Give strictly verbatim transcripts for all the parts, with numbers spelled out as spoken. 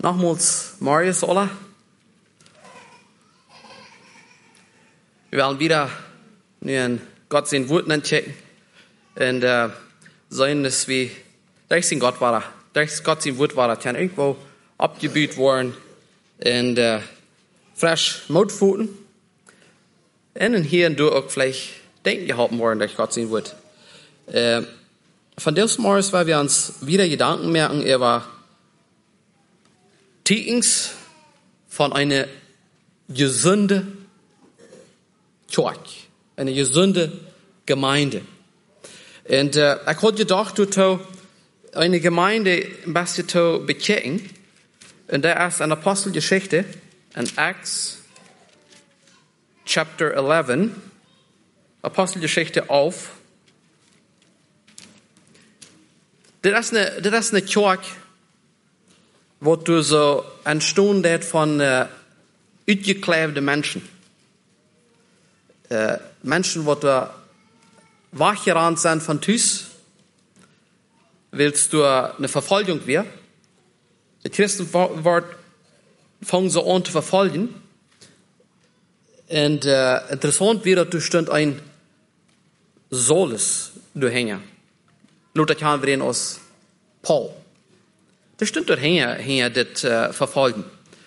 Nochmals, Marius, Ola. Wir wollen wieder nu in Gott sein Wort checken. Und äh, sehen, dass wir durch sein Gott war, durch Gott sein Wort war, kann irgendwo abgebüht worden und äh, frisch Mutfuten. Und hier und da auch vielleicht denken gehalten worden durch Gott sein Wort. Äh, von diesem Morgens, weil wir uns wieder Gedanken merken, er war Teachings von einer gesunde Kirche, eine gesunde Gemeinde. Und äh, ich hatte gedacht, du eine Gemeinde am besten zu bekehren. Und da ist eine Apostelgeschichte in Acts Chapter eleven, Apostelgeschichte auf. Das ist eine, das ist eine Kirche, wo du so entstanden von äh, uitgeklevde Menschen. Äh, Menschen, die da wachgerannt sind von Tüß, willst du eine Verfolgung werden. Die Christen fangen so an zu verfolgen. Und äh, interessant wird, dass du stund ein Soles du hängen. Luther kann wir aus Paul. Das stimmt dort hängen, hängen das äh, verfolgen.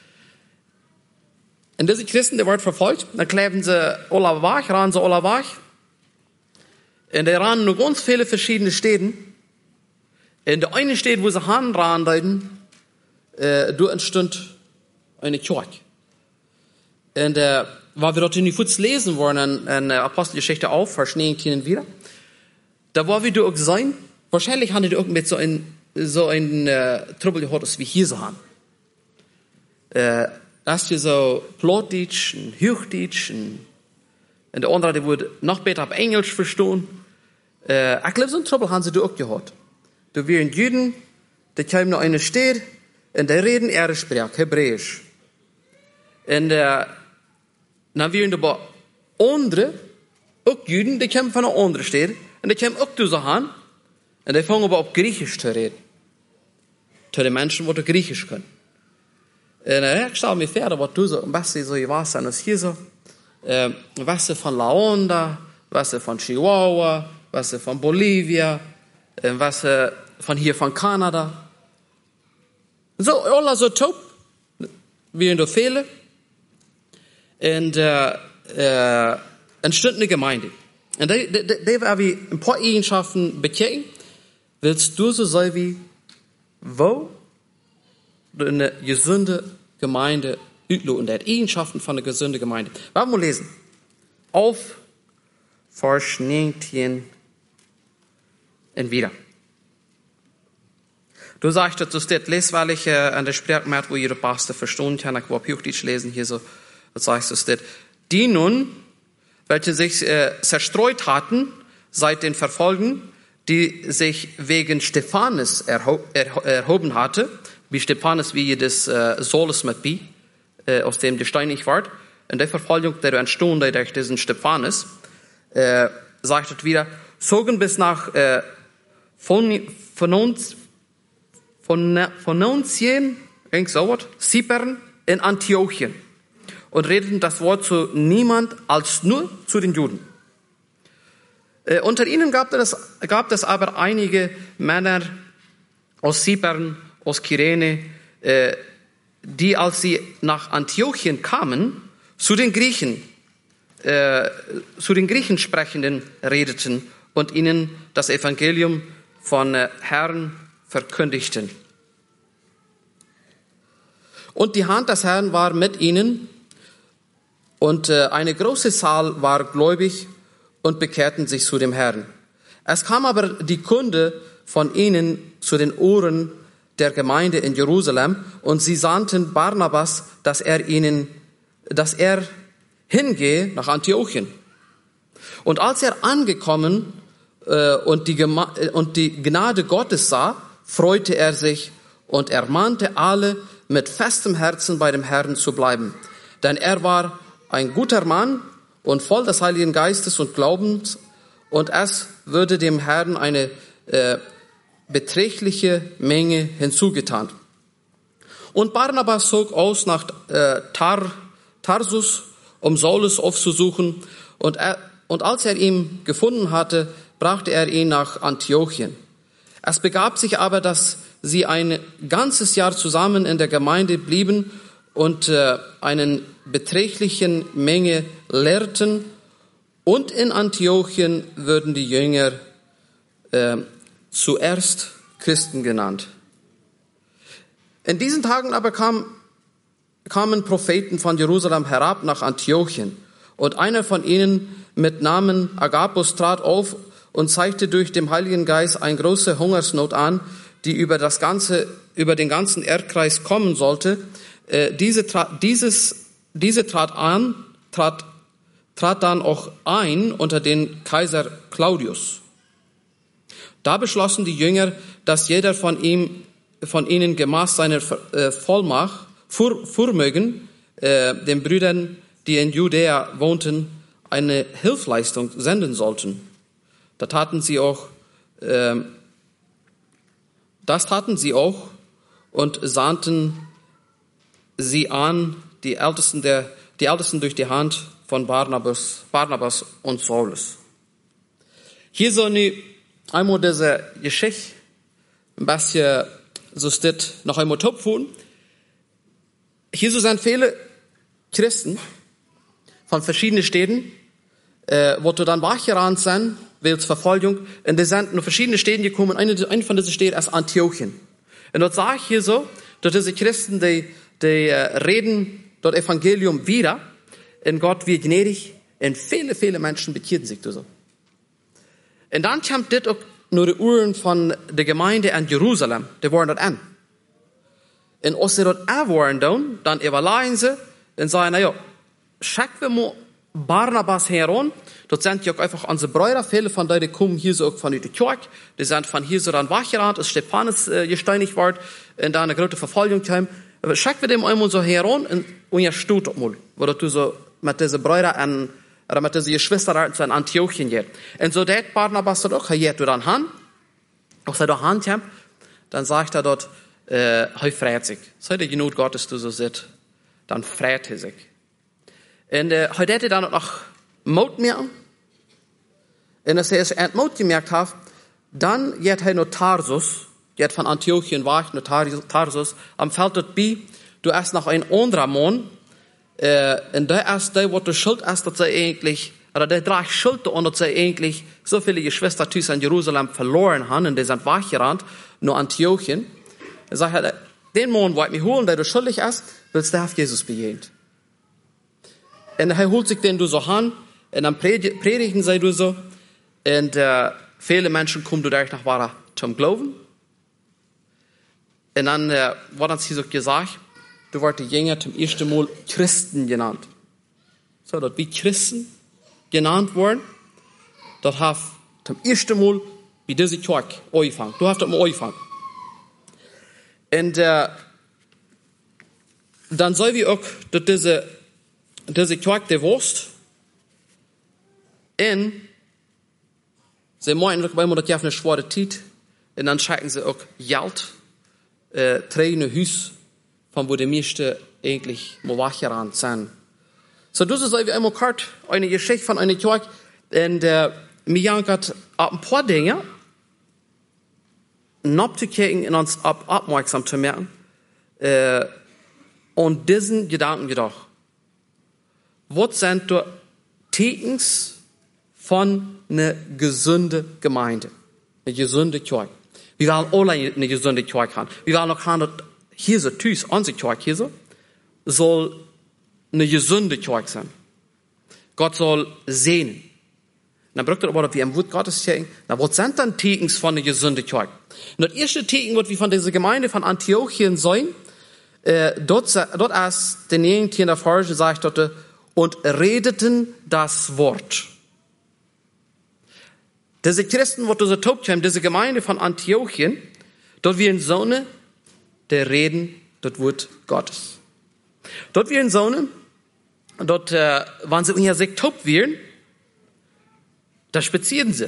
Und diese Christen, die werden verfolgt, dann kleben sie alle wach, ran sie alle wach. Und die ran noch ganz viele verschiedene Städten. In der eine Stadt, wo sie hanran, äh, du entstand eine Kirche. Und äh, weil wir dort in die Fuß lesen wollen, in der Apostelgeschichte auf, Vers neunzehn wieder, da war wir da auch sein, wahrscheinlich haben die auch mit so ein, so ein äh, Trouble gehabt, wie hier so haben. Äh, das ist so Plattdeutsch, und Hochdeutsch, und der andere, der wurde noch besser auf Englisch verstehen. Äh, ich glaube, so ein Trouble haben sie da auch gehabt. Da wären Juden, die kamen noch eine Stadt, und die reden ihre Sprache, Hebräisch. Und äh, dann wären aber andere, auch Juden, die kamen von einer anderen Stadt, und die kamen auch zu so haben, und die fangen aber auf Griechisch zu reden. Zu den Menschen, die Griechisch können. Und äh, ich stelle mir vor, was du so, was sie so, was sind das hier so, äh, was sie von La Onda, was sie von Chihuahua, was sie von Bolivia, äh, was sie von hier von Kanada. So, alle so top, wie in der Fehler. Und äh, äh, entstand eine Gemeinde. Und da werden wir ein paar Eigenschaften bekennen. Willst du so sein wie, wo du eine gesunde Gemeinde übst und die Eigenschaften von einer gesunden Gemeinde. Wir mal lesen. Auf Vers neunzehn und wieder. Du sagst, dass du das lest, weil ich äh, an der Sprache merke, wo jeder Pastor verstehen kann. Ich will Hochdeutsch lesen hier so. Das sagst du das. Die nun, welche sich äh, zerstreut hatten seit den Verfolgen, die sich wegen Stephanus erho- er- erhoben hatte, wie Stephanus, wie jedes äh, Soles mit Bi, äh, aus dem gesteinigt ward, in der Verfolgung, der entstanden durch diesen Stephanus, äh, sagt es wieder, zogen bis nach äh, von, von uns, von, von Nunzien, irgend so was, Cypern in Antiochien und redeten das Wort zu niemand als nur zu den Juden. Äh, unter ihnen gab es, gab es aber einige Männer aus Cypern, aus Kyrene, äh, die, als sie nach Antiochien kamen, zu den Griechen, äh, zu den Griechensprechenden redeten und ihnen das Evangelium von äh, Herrn verkündigten. Und die Hand des Herrn war mit ihnen, und äh, eine große Zahl war gläubig und bekehrten sich zu dem Herrn. Es kam aber die Kunde von ihnen zu den Ohren der Gemeinde in Jerusalem, und sie sandten Barnabas, dass er ihnen, dass er hingehe nach Antiochien. Und als er angekommen äh, und, die Gema- und die Gnade Gottes sah, freute er sich und ermahnte alle, mit festem Herzen bei dem Herrn zu bleiben. Denn er war ein guter Mann und voll des Heiligen Geistes und Glaubens, und es würde dem Herrn eine äh, beträchtliche Menge hinzugetan. Und Barnabas zog aus nach äh, Tar, Tarsus, um Saulus aufzusuchen. Und, er, und als er ihn gefunden hatte, brachte er ihn nach Antiochien. Es begab sich aber, dass sie ein ganzes Jahr zusammen in der Gemeinde blieben und äh, einen beträchtlichen Menge lehrten. Und in Antiochien würden die Jünger äh, zuerst Christen genannt. In diesen Tagen aber kam, kamen Propheten von Jerusalem herab nach Antiochien. Und einer von ihnen mit Namen Agabus trat auf und zeigte durch den Heiligen Geist eine große Hungersnot an, die über das ganze, über den ganzen Erdkreis kommen sollte. Äh, diese, tra- dieses, diese trat an, trat, trat dann auch ein unter den Kaiser Claudius. Da beschlossen die Jünger, dass jeder von ihm, von ihnen gemäß seiner äh, Vollmacht, Vor, Vormögen, äh, den Brüdern, die in Judäa wohnten, eine Hilfsleistung senden sollten. Da taten sie auch, äh, das taten sie auch und sandten sie an, die Ältesten der, die Ältesten durch die Hand von Barnabas, Barnabas und Saulus. Hier soll nu einmal diese Geschichte ein bisschen so steht noch einmal topfen. Hier so sind viele Christen von verschiedenen Städten, äh, wo du dann wachgerannt sind, wegen Verfolgung, und die sind in verschiedene Städte gekommen. Eine, eine von diesen Städten ist Antiochien. Und dort sage ich hier so, dass diese Christen, die, die äh, reden dort Evangelium wieder, und Gott wird gnädig, und viele, viele Menschen bekehren sich so. Und dann kommt das auch nur die Uhren von der Gemeinde in Jerusalem, die waren dort an. Und als sie dort an waren, dann, dann überlegen sie, dann sagen, na ja, schicken wir mal Barnabas heran. Dort sind ja auch einfach unsere Brüder, viele von denen kommen hier so auch von der Kirche, die sind von hier so dann wachgerannt, als Stephanus äh, gesteinigt wird, und da eine große Verfolgung kam. Aber schicken wir dem einmal so heran, und, und ihr steht doch mal, wo du so mit diesen Brüdern an, oder mit diesen Geschwistern in Antiochien geht. Und so dat Barnabas dort auch, hier du dann han, als er da han kam, dann sagt er dort, äh, er freut sich. Sei der Genut Gottes du so sit, dann freut er sich. Und äh, er hätte dann noch Mut merken. Und als er es entmut gemerkt hat, dann geht er nach Tarsus, geht von Antiochien weg nach Tarsus, am Feld dort bei, du hast noch ein anderer Mann, äh, und der ist der, wo du schuld ist, dass er eigentlich, oder der trägt Schuld daran, dass er eigentlich so viele Geschwister in Jerusalem verloren haben, und die sind weggerannt nach Antiochien. Er sagt, den Mann wollte mich holen, der du schuldig ist, willst du auf Jesus begegnen. Und er holt sich den du so an, und dann predigen sie du so, und äh, viele Menschen kommen durch nach Wara zum Glauben. Und dann äh, wurde uns hier so gesagt, du wirst die Jünger zum ersten Mal Christen genannt. So, dort wie Christen genannt worden, dort hat zum ersten Mal wie diese Kirche angefangen. Du hast dort mal angefangen. Und äh, dann soll wir auch, dass diese, diese Kirche die Wurst, und sie meinen, weil man das ja eine schwere Zeit, und dann schicken sie auch Geld, äh, Tränen, Hüs, von wo die meisten eigentlich mal wachgerannt sind. So, das ist einmal kurz eine Geschichte von einer Kirche, und äh, mir hat ein paar Dinge abzukriegen und uns ab, aufmerksam zu machen, äh, und diesen Gedanken gedacht. Was sind die Tekens von einer gesunden Gemeinde, eine gesunde Kirche? Wir wollen alle eine gesunde Kirche haben. Wir wollen auch haben, hier so tüß, unsere Kirche hier so, soll eine gesunde Kirche sein. Gott soll sehnen. Dann braucht er aber, wie im Wort Gottes sagen, na, was sind dann Tekens von einer gesunden Kirche? Und das erste Teken, was wir von dieser Gemeinde von Antiochien sehen, äh, dort, dort als den Jungen in der Forsche sagt dort, und redeten das Wort. Diese Christen, die so tobt haben, diese Gemeinde von Antiochien, dort wir in Sonne, der reden, das Wort Gottes. Dort wir in Sonne, dort, äh, wann sie in sich tobt werden, da spazieren sie.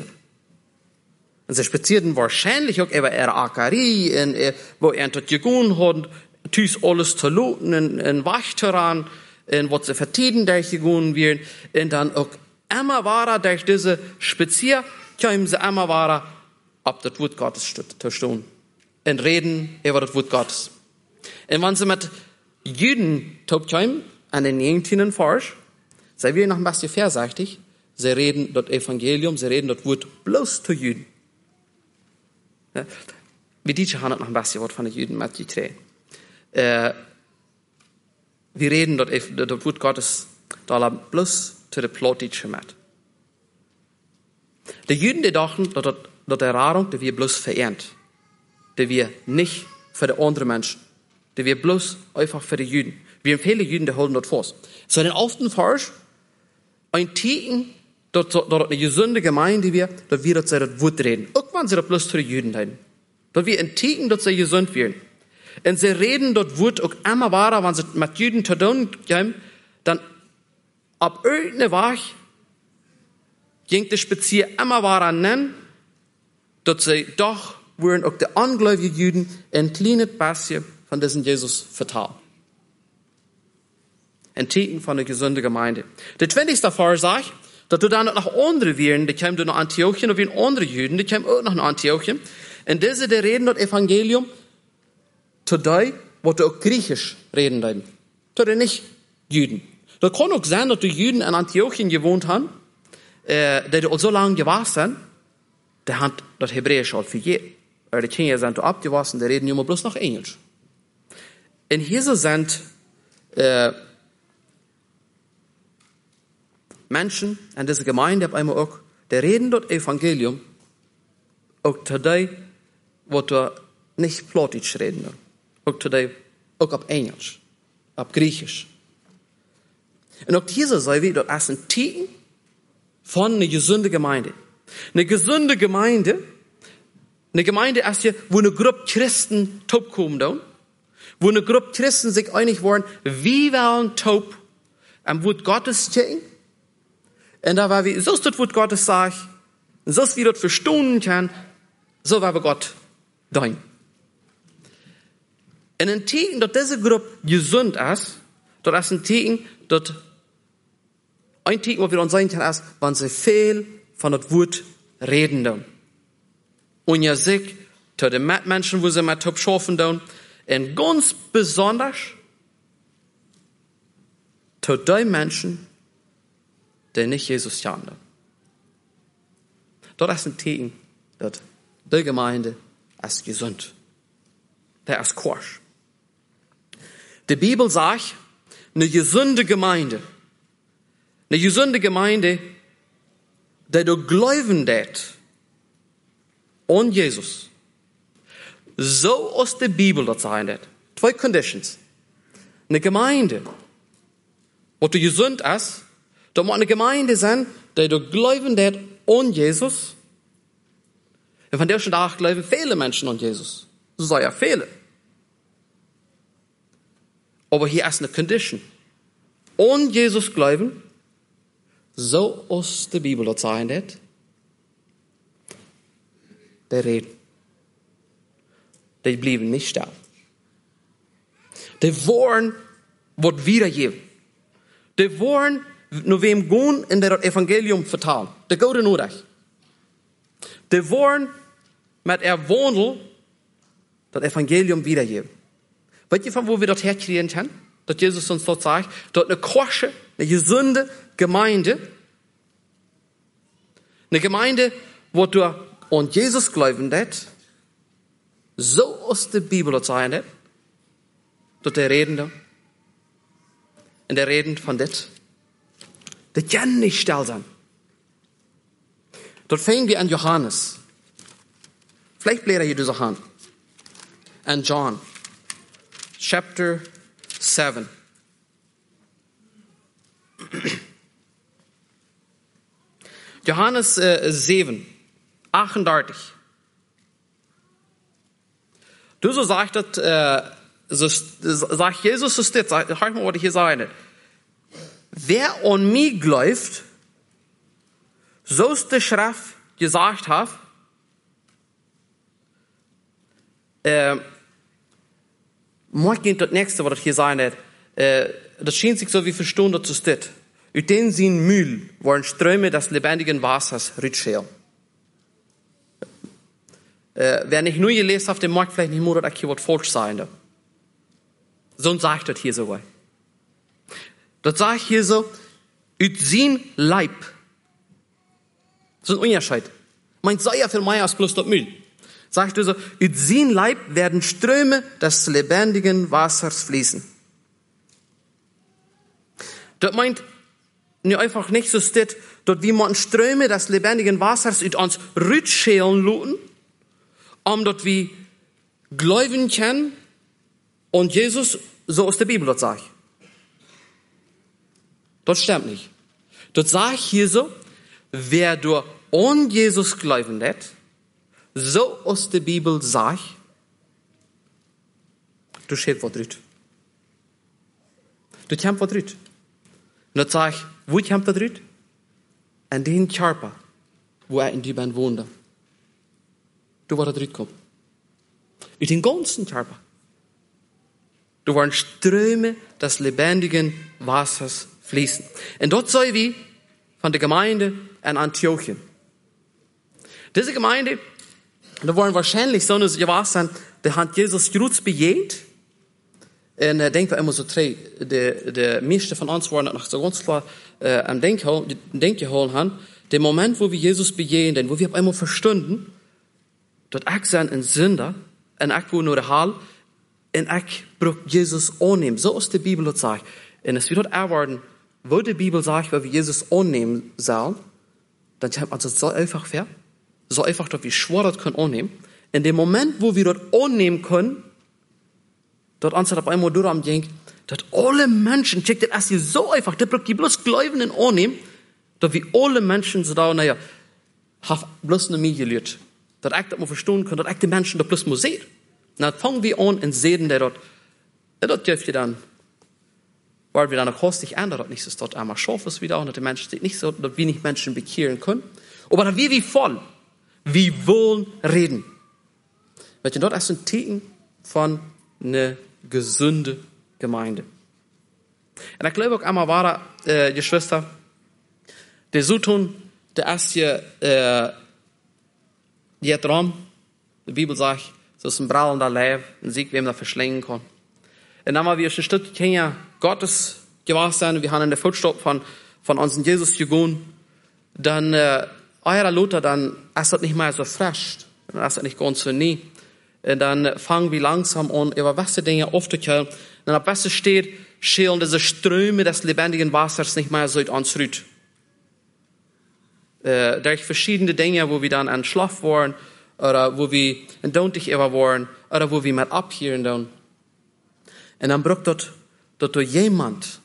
Und sie spazierten wahrscheinlich auch über ihre Ackerie, und, äh, wo er dort gegangen hat, thuis alles te loten en, en wachteraan en wat ze vertiden durchgegangen werden en dan ook immer waren durch diese Spazier, kamen sie immer waren ab das Wort Gottes zu stehen und reden über das Wort Gottes. Und wenn sie mit Juden kamen, an den neunzehnten Vers, sei wir noch ein bisschen vorsichtig, sie reden das Evangelium, sie reden das Wort bloß zu Juden. Ja? Wir Deutsche haben noch ein bisschen was von den Juden mitgekriegt. Äh, wir reden das, das Wort Gottes da bloß zu den Plattdeutschen mit. Die Juden, die dachten, dass die Erfahrung, die wir bloß verehrt, die wir nicht für die anderen Menschen, die wir bloß einfach für die Juden. Wir haben viele Juden, die halten das fest. So in den alten Vers, ein Ticken, dass eine gesunde Gemeinde wir, dass wir das Wort reden. Auch wenn sie das bloß zu den Juden reden. Dass wir ein Ticken, dass sie gesund werden. Und sie reden das Wort auch immer weiter, wenn sie mit Juden zu tun haben, dann ab irgendeiner Woche ging die Spazier immer weiter nennen, dass sie doch würden auch die ungläubigen Juden ein kleines bisschen von diesem Jesus vertrauen. Ein Ticken von der gesunden Gemeinde. Der zwanzigste Vers sagt, dass du dann noch andere wären, die kamen nach Antiochien, und wie andere Juden, die kamen auch noch nach Antiochien. Und diese, die reden das Evangelium zu denen, die auch Griechisch reden reden. Zu den nicht Juden. Das kann auch sein, dass die Juden in Antiochien gewohnt haben, äh, die auch so lange gewesen sind, die haben das Hebräisch halt für jeden. Die Kinder sind abgewachsen, die reden immer bloß noch Englisch. Und hier sind äh, Menschen in dieser Gemeinde, aber einmal auch, die reden das Evangelium auch zu denen, die nicht Plattdeutsch reden. Auch zu denen, auch auf Englisch, auf Griechisch. Und auch hier sagen wir, das ist ein Ticken von einer gesunden Gemeinde. Eine gesunde Gemeinde, eine Gemeinde ist hier, wo eine Gruppe Christen taub kommen, da, wo eine Gruppe Christen sich einig waren, wie wollen taub am Wort Gottes stehen. Und da war wir, so ist das Wort Gottes sagt, so ist wie das verstehen kann, so war wir Gott dein. Und ein Ticken, dass diese Gruppe gesund ist, das ist ein Ticken, dass ein Ticken, was wir uns sagen können, ist, wenn sie viel von das Wort reden dann. Und ja sich zu den Menschen, wo sie mit Top schaffen dann, und ganz besonders zu den Menschen, die nicht Jesus kennen. Das ist ein Ticken, dass die Gemeinde ist gesund. Der ist korsch. Die Bibel sagt, eine gesunde Gemeinde, eine gesunde Gemeinde, die du glauben dat an Jesus. So aus der Bibel das sagen dat. Zwei Conditions. Eine Gemeinde, wo du gesund ist, da muss eine Gemeinde sein, die du glauben dat an Jesus. Und von der schon Tag glauben viele Menschen an Jesus. So sei ja viele. Aber hier ist eine Condition. An Jesus glauben, so aus der Bibel das sagen dat, die reden. Die blieben nicht still. Die wollen was wiedergeben. Die wollen nur wem gehen in der Evangelium vertalen. Die gute Nachricht. Die wollen mit ihr Wandel das Evangelium wiedergeben. Weißt ihr, von wo wir das herkriegen können? Dass Jesus uns dort sagt, dort eine kosche, eine gesunde Gemeinde, eine Gemeinde, wo du an Jesus glauben dat, so aus der Bibel das sagen dat, dort der reden da, und der reden von dat, der kann nicht still sein. Dort fangen wir an Johannes. Vielleicht blätter hier diese Hand. An John, chapter seven. Johannes äh, sieben, achtunddreißig. Du so sagt das, äh, so, sagt Jesus, so steht, sag mal, was ich hier sage. Wer an mich glaubt, so ist die Schrift gesagt hat, morgen geht das nächste, was das hier sein wird. Äh, das schien sich so wie verstehen, dass es steht. Ut den sin Mühl wollen Ströme des lebendigen Wassers rütschelen. Äh, wer nicht nur gelesen hat, dem mag vielleicht nicht mehr, dass hier was falsch sein. So sagt das hier so. Das sagt hier so, ut sin Leib. Das ist ein Unterschied. Meint sei ja für mich als bloß das Mühl. Sagt er so, ut sin Leib werden Ströme des lebendigen Wassers fließen. Das meint nicht einfach nicht so steht, dort wie man Ströme des lebendigen Wassers ut uns rütschelen luten, um dort wie glauben können und Jesus so aus der Bibel dort sagt. Das stimmt nicht. Dort sagt hier so, wer durch an Jesus glauben lässt, so aus der Bibel sagt, du schäbt was rüt. Du kämpft was rüt. Und dort sagt, wo kämpft das rüt? An den Körper, wo er in die Band wohnt. Du war das rüt kommen. In den ganzen Körper. Du waren Ströme des lebendigen Wassers fließen. Und dort sei wie von der Gemeinde in Antiochien. Diese Gemeinde, da waren wahrscheinlich so eine gewesen, der hat Jesus Kreuz bejaht. Und ich denke immer so drei, der, der meiste von uns waren noch so ganz klar äh, am Denkgeholen haben. Der Moment, wo wir Jesus bejehen, wo wir auf einmal verstanden, dass ich sein ein Sünder, und ich wo nur der Hall, und ich brauche Jesus annehmen. So aus der Bibel das sagt. Und es wird dort erwarten, wo die Bibel sagt, weil wir Jesus annehmen sollen, dann haben wir uns so einfach fair, so einfach, dass wir schwor das können annehmen. In dem Moment, wo wir dort annehmen können, dort anstatt auf einmal durch am Denk, dass alle Menschen, check das erst hier so einfach, das braucht die bloß Gläubigen annehmen, dass wir alle Menschen so da, naja, haben bloß eine Mühe gelehrt. Dass ich das mal verstehen kann, dass ich die Menschen da bloß mal sehen. Dann fangen wir an und sehen, der dort, der dort dürft ihr dann, weil wir dann noch kostig ändern, dass nicht so dort einmal scharf ist wieder, und dass die Menschen sich nicht so, dass wir nicht Menschen bekehren können. Aber dass wir wie voll, wie wohl reden. Weil dort ist ein Ticken von einer gesunde Gemeinde. Und ich glaube auch einmal war, äh, Geschwister, der so tun, der erst hier, äh, jetzt Raum, die Bibel sagt, so ist ein brallender Leib, ein Sieg, wem da verschlingen kann. Und dann haben wir ein Stück Kinder Gottes gewahrt sein, wir haben in der Fußstapfen von, von unserem Jesus gegangen, dann, äh, eurer Luther, dann ist das nicht mehr so frisch, dann ist das nicht ganz so nie. Und dann fangen wir langsam an, über was Dinge aufzukehren. Und ab was steht, schälen diese Ströme des lebendigen Wassers nicht mehr so ans Rüt. Äh, durch verschiedene Dinge, wo wir dann an Schlaf waren, oder wo wir in Dontig immer waren, oder wo wir mal abhören dann. Und dann braucht dort, dort jemand,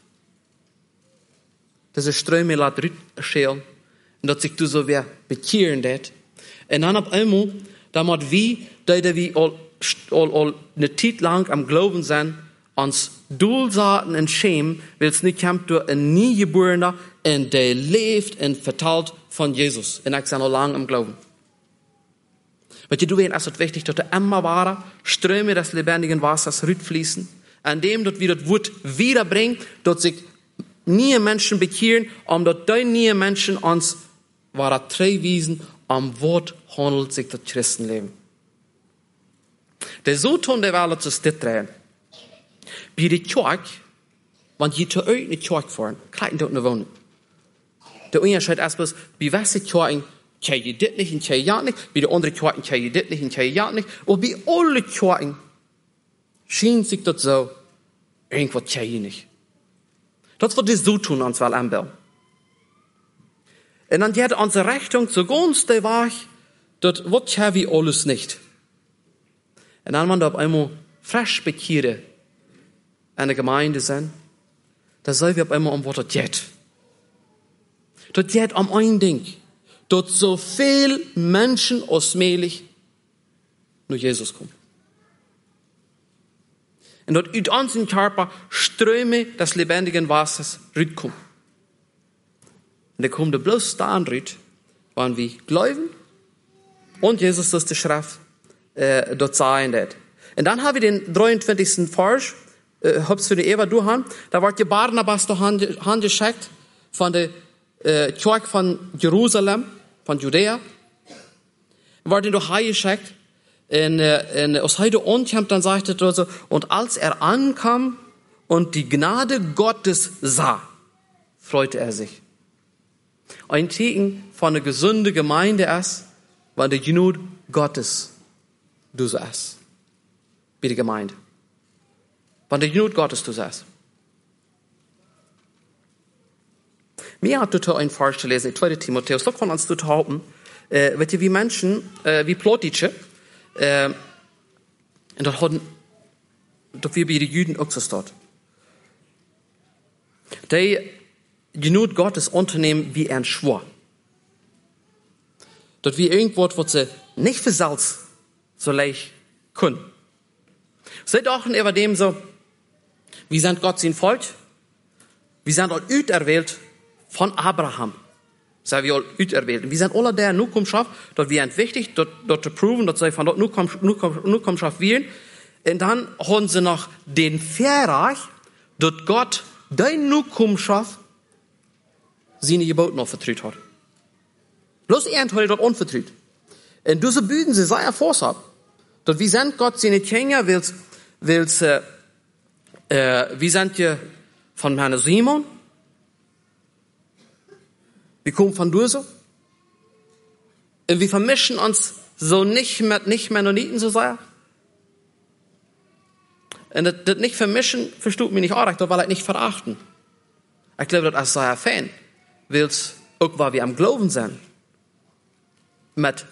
diese Ströme lässt Rüt schälen, und dass sich du so wer bekehren det. Und dann ab einmal, da muss wie, da wir all, all, all eine Zeit lang am Glauben sind, uns Dulsaten und Schämen, weil es nicht kommt durch ein Niegeborener, und der lebt und verteilt von Jesus. Und ich bin noch lange am Glauben. Weil du weißt, es ist wichtig, dass der immer wahre Ströme des lebendigen Wassers rüberfließen, an dem, dass wir das Wort wiederbringen, dass sich nie Menschen bekehren, um dass die nie Menschen uns wahre Treuwiesen am Wort handelt sich das Christenleben. Der so tun, der will uns das drehen. Bei der Kirche, wenn je zu euch in die Kirche fahren, kriegen dort eine Wohnung. Der Unterschied ist bloß, bei welchen Kirchen kann je das nicht und kann ja nicht, bei der anderen Kirchen kann je das nicht und kann ja nicht, und bei allen Kirchen schien sich das so, irgendwas kann je nicht. Das wird das so tun, uns will anbauen. Und dann geht unsere Rechnung zugunsten war, das wird ja wie alles nicht. Und dann, wenn da auf einmal frisch bekehrte in der Gemeinde sind, da soll wir auf einmal um was das geht. Das geht um ein Ding. Dass so viel Menschen osmählich nur Jesus kommen. Und dort in unseren Körper Ströme des lebendigen Wassers rüberkommen. Und da kommt der bloß da an rüt, wann wir glauben und Jesus das die Schrift äh, dort sagen wird. Und dann haben wir den dreiundzwanzigsten Vers, äh, hab's für die Eva durchhaben, da wird die Barnabas geschickt von der äh, Kirche von Jerusalem, von Judäa, wird ihn durch geschickt, und, äh, und aus heute ankommt, dann sagt er so, und als er ankam und die Gnade Gottes sah, freute er sich. Ein Zeichen von einer gesunden Gemeinde ist, weil die Gnade Gottes du so ist. Wie die Gemeinde. Weil die Gnade Gottes du so ist. Mir hat total ein Vers zu lesen, zweiter Timotheus, da kann uns total halten, äh, weil wie Menschen, äh, wie Plotitsche, äh, und das hat, das wir bei den Juden auch so dort. Die Gnade Gottes unternehmen wie ein Schwur. Dort wie irgendwo, was sie nicht für Salz so leicht können. Seht auch über dem so, wie sind Gott sein Volk? Wir sind all auserwählt von Abraham. Sei wir all auserwählt. Wir sind alle der Nukumschaft, dort wir sind wichtig, dort, dort zu proven, dort sei von dort Nukumschaft wählen. Und dann haben sie noch den Verreich, dort Gott dein Nukumschaft seine Gebote noch vertritt hat. Bloß er hat dort unvertritt. Und diese Büden, sie sei erforscht. Dort wie sind Gott seine Kinder, willst, willst, äh, äh, wie sind ihr von Herrn Simon? Wir kommen von Dürse. Und wir vermischen uns so nicht mit nicht Mennoniten, so sei. Und das, das nicht vermischen, versteht mich nicht auch, weil er nicht verachten. Ich glaube, das ist sei ein Fan. Willst auch, weil wir am Glauben sind. Mit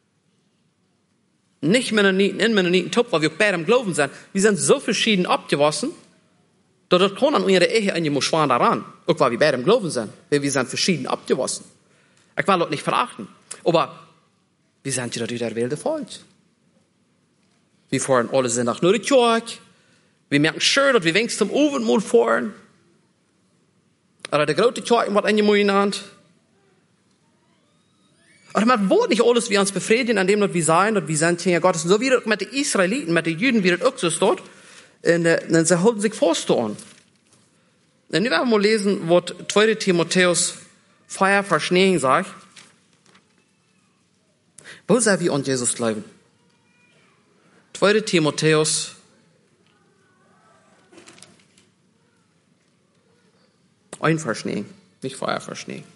nicht Mennoniten, in Mennoniten, top, weil wir auch beide am Glauben sind. Wir sind so verschieden abgewaschen, dass das kann an ihre Ehe an schwan daran. Auch weil wir beide am Glauben sind. Weil wir sind verschieden abgewaschen. Ich will das nicht verachten. Aber wir sind ja der erwählte Volk. Wir fahren alle sind nach nur die Kirche. Wir merken schön, dass wir wenigstens zum Abendmahl fahren. Oder der große Kirche wird angemeint. Aber man will nicht alles wie uns befriedigen, an dem, dass wir sein, dass wir sind Kinder Gottes. Und so wie das mit den Israeliten, mit den Juden, wie das auch so steht, und sie halten sich fest an. Und wir werden mal lesen, was zweiter Timotheus vier Vers neun sagt. Wo sei wir an Jesus glauben? zweiter Timotheus ein Vers neun, nicht vier Vers neun.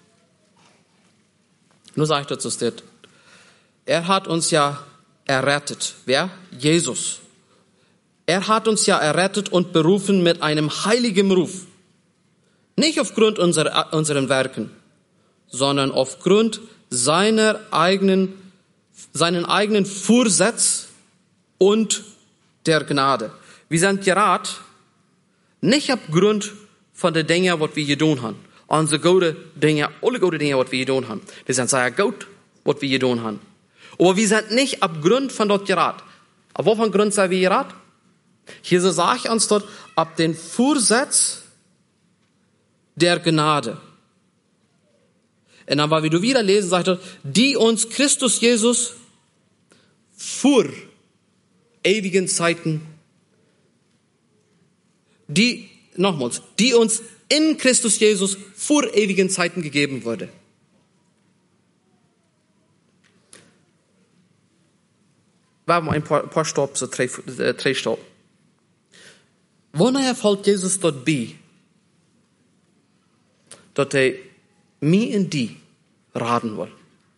Nur sagt dazu steht, er hat uns ja errettet. Wer? Jesus. Er hat uns ja errettet und berufen mit einem heiligen Ruf. Nicht aufgrund unserer, unseren Werken, sondern aufgrund seiner eigenen, seinen eigenen Vorsatz und der Gnade. Wir sind gerade nicht aufgrund von den Dingen, was wir getan haben. Unsere gute Dinge, alle gute Dinge, was wir getan haben. Die sind sehr gut, was wir getan haben. Aber wir sind nicht aufgrund von dort gerad. Auf wovon Grund sind wir gerad? Hier so sage ich uns dort, ab den Vorsatz der Gnade. Und dann, weil wir du wieder lesen, sagt er, die uns Christus Jesus vor ewigen Zeiten, die, nochmals, die uns in Christus Jesus vor ewigen Zeiten gegeben wurde. Wir haben ein paar, paar Stopp, so drei, äh, drei Stopp. Woher fällt Jesus dort bei? Dass er mich und die raten will.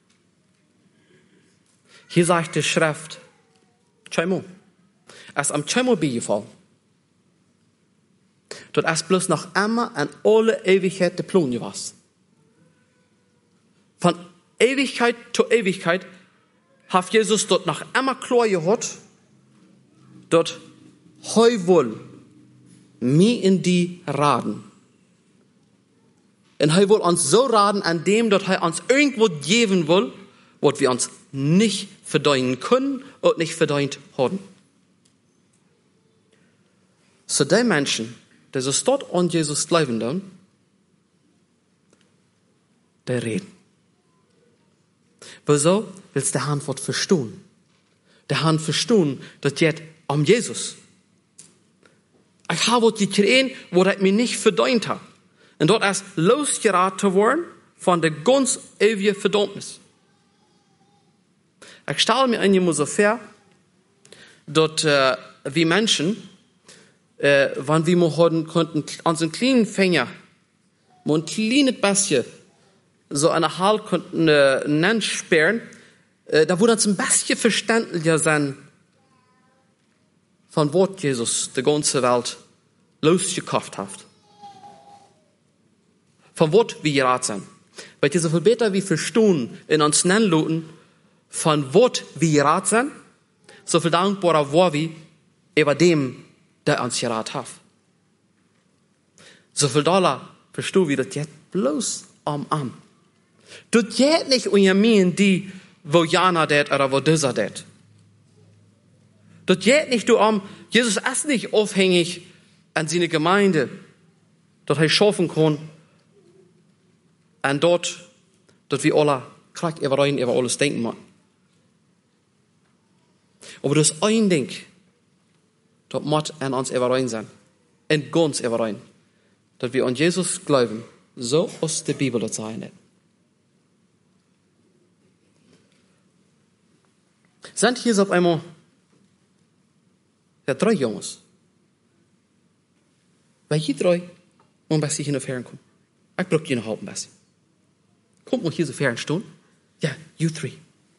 Hier sagt die Schrift, Tschemo, er ist am Tschemo beigefallen. Dort ist bloß noch einmal an alle Ewigkeit der Plan gewesen. Von Ewigkeit zu Ewigkeit hat Jesus dort noch einmal klar gehört, dort heu wohl mich in die raten. Und er will uns so raten, an dem, dass er uns irgendwo geben will, was wir uns nicht verdienen können und nicht verdient haben. So die Menschen, die so dort an Jesus glauben, dann, die reden. Wieso? Willst der Herrn was verstehen? Der Herrn verstehen, dass jetzt om Jesus. Ich habe wat gekregen, wat ik me niet verdiend heb. En dat is losgeraakt te worden van de ganz eeuwige verdammnis. Ik stel me in je zo ver, dat uh, wir Menschen, uh, wann wir mal konnten, unseren kleinen Finger, mal ein kleines bisschen, so eine Halt konnten uh, nennen sperren, uh, da wurde uns ein bisschen verständlicher sein, von was Jesus die ganze Welt losgekauft hat. Von was wir gerat sind. Weil je so viel besser wir verstehen in uns nennen von was wir gerat sind, so viel dankbarer war wir über dem, der uns gerat hat. So viel Dollar verstehen wir, das jetzt bloß am Arm. Das geht nicht um jemanden, die, wo Jana det oder wo dieser det. Das geht nicht um, Jesus ist nicht aufhängig an seine Gemeinde, dass er schaffen kann, und dort, dass wir alle klar über rein, über alles denken müssen. Aber das ist ein Ding, das muss an uns über rein sein. Und ganz über rein. Dass wir an Jesus glauben, so aus der Bibel das sein hat. Sind hier so auf einmal ja, drei Jungs. Weil hier drei muss ein bisschen hin und her kommen. Ich brauche hier noch ein bisschen. Kommt mal hier so fern stehen? Ja, yeah, you three.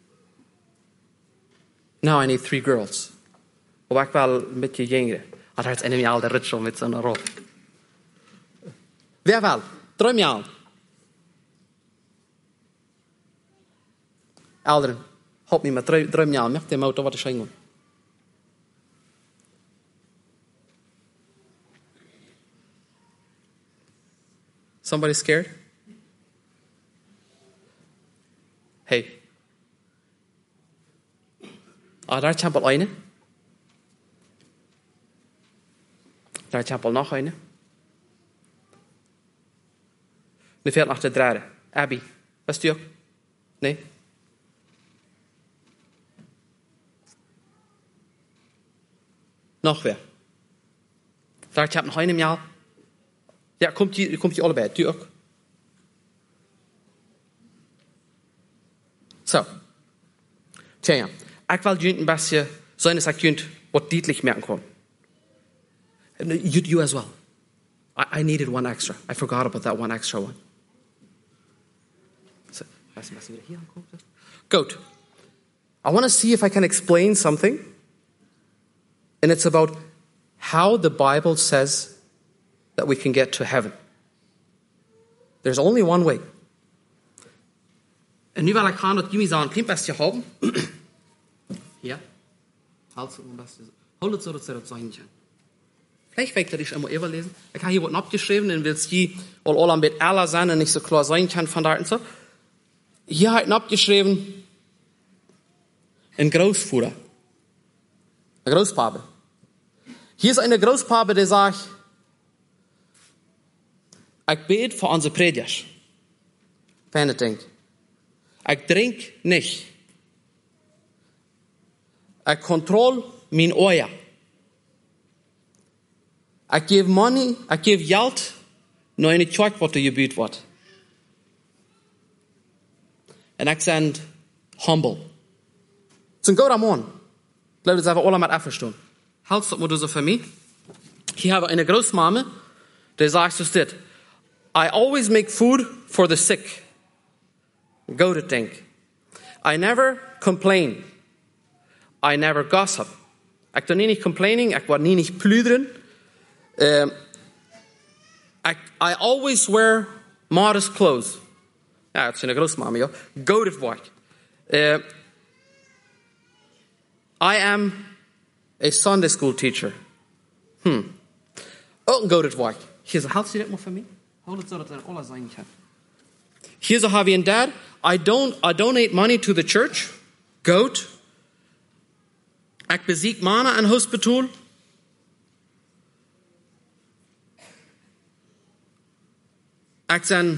Now I need three girls. Aber ich will ein bisschen jünger. Aber jetzt eine Jahr der Ritschel mit so einer Rolle. Wer will? Drei Jahre. Ouderen, help me met drei, drei Jahre. Mag dem Auto wat schenken? Somebody scared? Hey. Ah, daar champel eine. Daar champel nog eine. Nu fehlt noch der Dritte. Abby, was du? Nee? Noch wer? Daar champel noch eine Jahr. Ja, kommt die, kommt die alle bij. Du ook? So. Tja, ich will jullie een beetje zijn als ik jullie wat duidelijk merken kon. You, you as well. I, I needed one extra. I forgot about that one extra one. So, good. I want to see if I can explain something. And it's about how the Bible says that we can get to heaven. There's only one way. En nu wil ik gaan dat jullie zo'n klein beetje houden. Ja. Halt so ein bisschen. Hold it so, dass er das sein kann. Vielleicht werde ich einmal überlesen. Ich habe hier was abgeschrieben, dann will es die all all mit aller sein und nicht so klar sein kann von da und so. Hier habe ich abgeschrieben ein Großvater. Ein Großpapa. Hier ist eine Großpapa, der sagt, ich bete für unsere Predigers. Wenn ich denke. Ich trinke nicht. Ich kontrolle mein Ohr. Ich gebe money, ich gebe Geld, nur eine Zeug, was gebüht wird. Und ich bin humble. Das ist ein guter Mann. Ich glaube, das haben wir alle mal abverstanden. Halt das mal so für mich. Hier habe ich eine Großmama, die sagt so das. I always make food for the sick. Go to think. I never complain. I never gossip. Ik doe niet complaining. Ik word niet pluderen. Uh, I, I always wear modest clothes. Ja, het is een grootmama, joh. Go to work. Uh, I am a Sunday school teacher. Hmm. Oh, go to work. Hier zo, haalt je dit maar voor mij? Hold het zo dat er alles zijn kan. Hier zo have you and dad. I don't. I donate money to the church. Goat. Ik beziek mannen aan hospital. Ik ben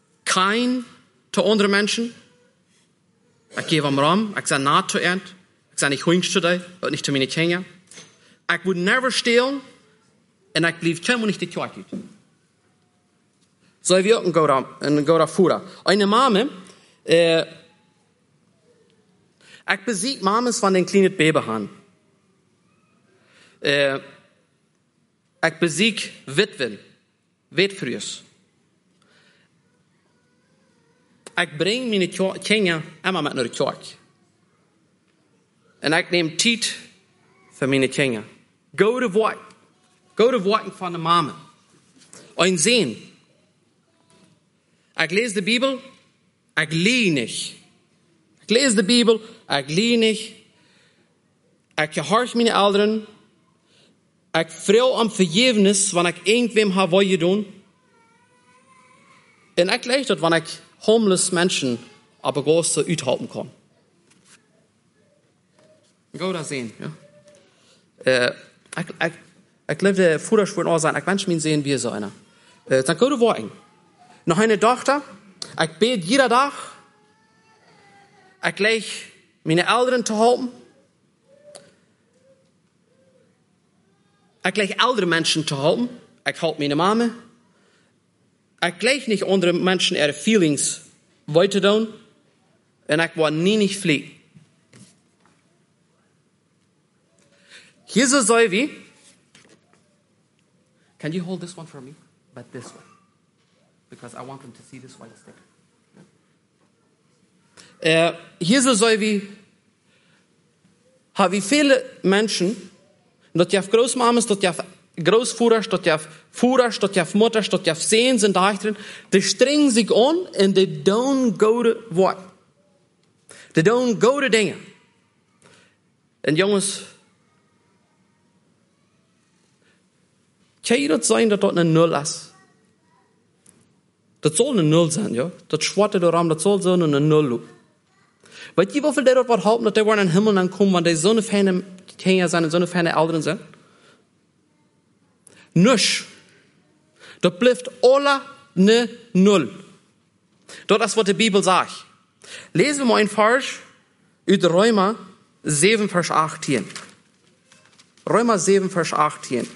kind to andere mensen. Ik geef hem ram. Ik ben naad to end. zei niet hoings today, ook niet te mijn kinderen. Ik moet never stelen en ik blijf helemaal niet de kerk uit. Zo heb je ook een goda, een goda voeder. Een mama, eh, ik beziek mamas van den kleinen babyhan. Eh, ik beziek witwen, witvrus. Ik breng mijn kinderen immer met naar de kerk. En ik neem tijd voor mijn kinderen. Go to work. Go to work van de mama. Een zin. Ik lees de Bibel. Ik lees niet. Ik lees de Bibel. Ik lees niet. Ik gehorch mijn ouderen. Ik vraag om vergiffenis wanneer ik irgendwem heb willen doen. En ik lees dat wanneer ik homeless mensen op een grote uithouden kan. Go daar zien. Ja. Uh, ik, ik, ik leefde vroeger voor al zijn. Ik wens me zien wie zo einer. Uh, dan go de woorden. Nog een dochter. Ik bid iedere dag. Ik leeg mijn ouderen te helpen. Ik leeg oudere mensen te helpen. Ik help mijn mama. Ik leeg niet andere mensen ihre feelings weiter doen. En ik word nie niet vliegen. Hier so zei wie. Can you hold this one for me? But this way. Because I want them to see this white stick. Uh, hier so zei wie. Habe viele Menschen, dat je großmamas, dat je großvoeders, dat je voeders, dat je moeders, dat je zoons en dochteren, die strengen zich aan en die doen goede woord. Die doen goede dingen. En jongens, kan je dat zijn dat dat een nul is? Dat zal een nul zijn, ja. Dat zwarte erom, dat zal zo een nul lopen. Weet je hoeveel die dat wat hopen, dat die worden in de hemel aankomen, want die zo'n fijne kinderen zijn en zo'n fijne ouderen zijn? Niks. Dat blijft alle ne nul. Dat is wat de Bibel zegt. Lezen we maar een vers uit Römer zeven vers achttien. Römer zeven vers achttien.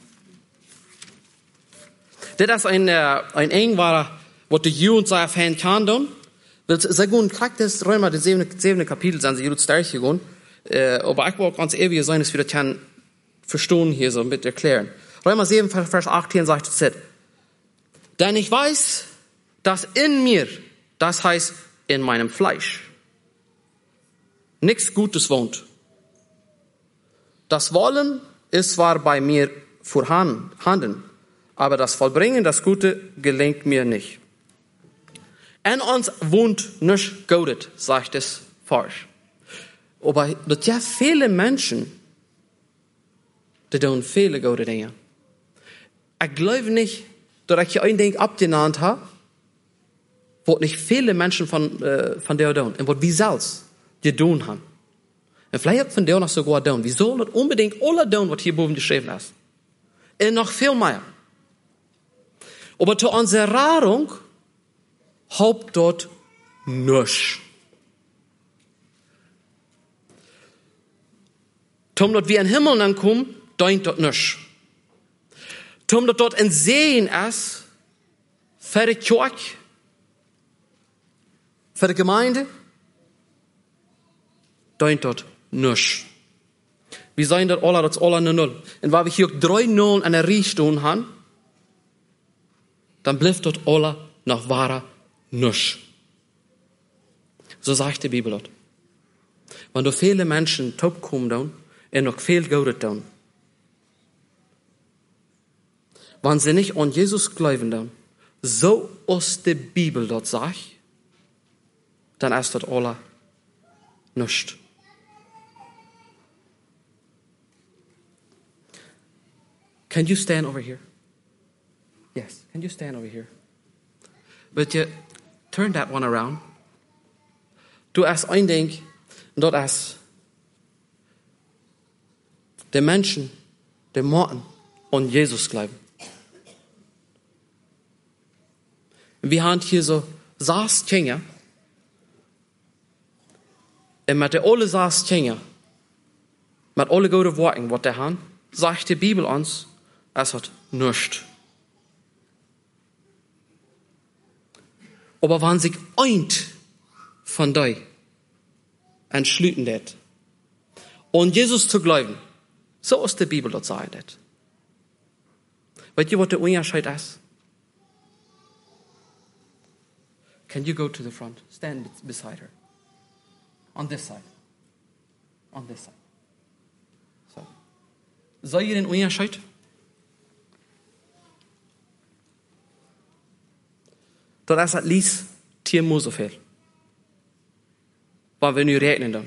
Dit is een, uh, een eng waar wat de Joden zijn van kan doen. Want ze gaan praktisch Römer, de zevende, zevende kapitel, zijn ze Joden sterk gegaan. Uh, aber ich will ganz ewig sein, dass wir das kann verstehen hier so mit erklären. Römer sieben, Vers achtzehn sagt es. Denn ich weiß, dass in mir, das heißt in meinem Fleisch, nichts Gutes wohnt. Das Wollen ist zwar bei mir vorhanden, aber das Vollbringen, das Gute, gelingt mir nicht. In uns wohnt nichts Gutes, sagt es falsch. Aber dat ja viele Menschen, die doen viele gute Dinge. Ich glaube nicht, dass ich ein Ding abgenannt habe, was nicht viele Menschen von, äh, von der tun. Und was wir selbst getan haben. Und vielleicht von der noch sogar tun. Wir sollen das unbedingt alle tun, was hier oben geschrieben ist. Und noch viel mehr. Aber zu unserer Erfahrung, haupt dort nichts. Tom dat wir in den Himmel ankommen, deunt dort nichts. Tom dat dort ein Sehen ist, für die Kirche, für die Gemeinde, deunt dort nichts. Wir sagen dort alle, das alle eine Null. Und weil wir hier drei Nullen an der Richtung haben, dann bleibt dort alle noch wahrer nichts. So sagt die Bibel dort. Wenn du viele Menschen top kommen dann, en nog veel Gutes tun. Wenn sie nicht an Jesus glauben dann, so aus der Bibel dort sagt, dann ist das alle nichts. Can you stand over here? Yes, can you stand over here? But you turn that one around. Du hast ein Ding, und dort ist die Menschen, die morgen an Jesus glauben. Wir haben hier so sechs Kinder. Und mit den alle sechs Kindern Mit alle guten Worten, was der Herr sagt die Bibel uns, es hat nichts. Aber wenn sich eint von dir entschlüten det und Jesus zu glauben, so ist die Bibel dort sagen det. Weißt ihr, was der Unterschied ist? Can you go to the front? Stand beside her. On this side. On this side. So. Seht ihr den Unterschied? Das ist at least tien så fel. Weil wir nu räknen dann.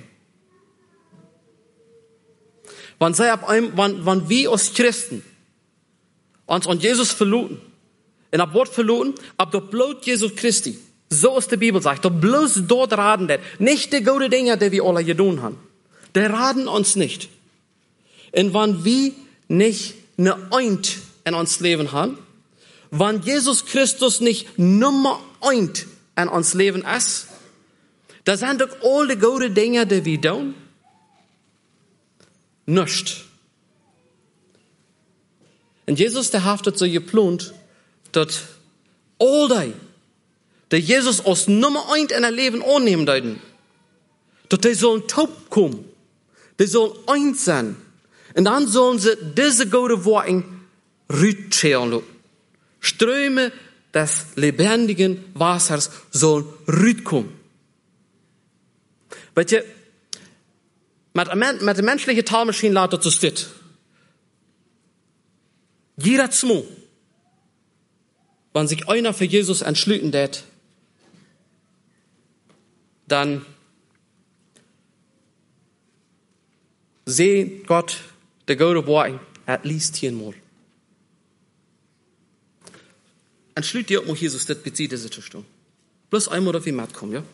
Wenn, sie ab einem, wenn, wenn wir als Christen uns an Jesus verloren, in ab Wort verloren, ab der Blut Jesus Christi, so ist die Bibel sagt, doch bloß dort raten det, nicht die guten Dinge, die wir alle getan haben. Die raten uns nicht. Und wenn wir nicht eine Eint in uns Leben haben, wenn Jesus Christus nicht Nummer eins in uns Leben ist, da sind doch alle gute Dinge, die wir tun, nicht. Und Jesus, der hat so geplant, dass all die, die Jesus als Nummer eins in ihr Leben annehmen sollten, dass die sollen taub kommen, die sollen eins sein. Und dann sollen sie diese gute Worte rütscheren lassen. Ströme des lebendigen Wassers sollen rütkommen. Weißt ihr, mit, mit der menschlichen Talmaschine lautet es dit. Jeder Zmo, wenn sich einer für Jesus entschlüten det, dann seh Gott, der gute Worte, at least zehnmal. Entschlüt dir, ob Jesus das bezieht, diese Situation. Bloß einmal auf die Matt kommen, ja?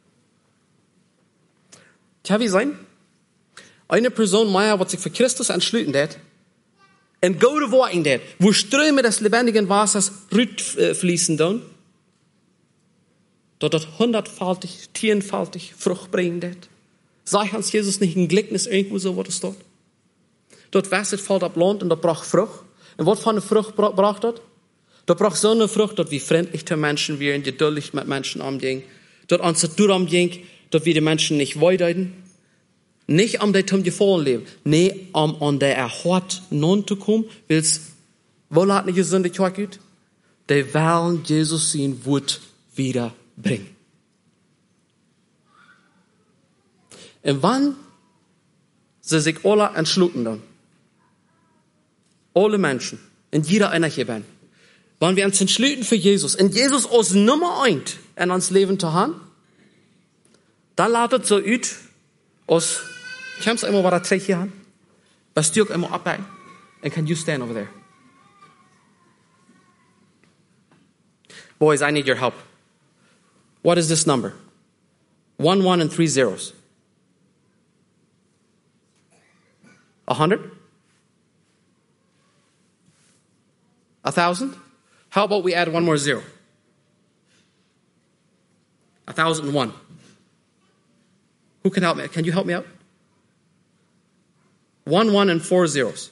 Tja, wie sein? Eine Person, Meier, was sich für Christus entschlüten hat, in gute Worten hat, wo Ströme des lebendigen Wassers fließen dann, dort dort hundertfaltig, tienfaltig Frucht bringen hat. Sag uns Jesus nicht ein Gleichnis irgendwo so, was es dort? Dort Wasser fällt ab Land und dort braucht Frucht. Und was für eine Frucht braucht dort? Dort braucht so eine Frucht, dort wie freundlich zu Menschen wären, geduldig mit Menschen umgehen. Dort uns Dur umgehen, dort wir die Menschen nicht weiterden. Nicht um die zum Gefallen leben. Nee, um an der Erhort non zu kommen, will's, wo hat nicht Sünde geht? Die wollen Jesus sein Wort wiederbringen. Und wann sie sich alle entschlüten dann, alle Menschen, in jeder einer hier bin, wenn wir uns entschlüten für Jesus, und Jesus als Nummer eins in uns Leben zu haben, dann lautet so ut, aus, ich habe es einmal bei der Treche hier haben, was stürk einmal abhängen, and can you stand over there? Boys, I need your help. What is this number? One, one, and three zeros. A hundred? A thousand? How about we add one more zero? A thousand and one. Who can help me? Can you help me out? One, one, and four zeros.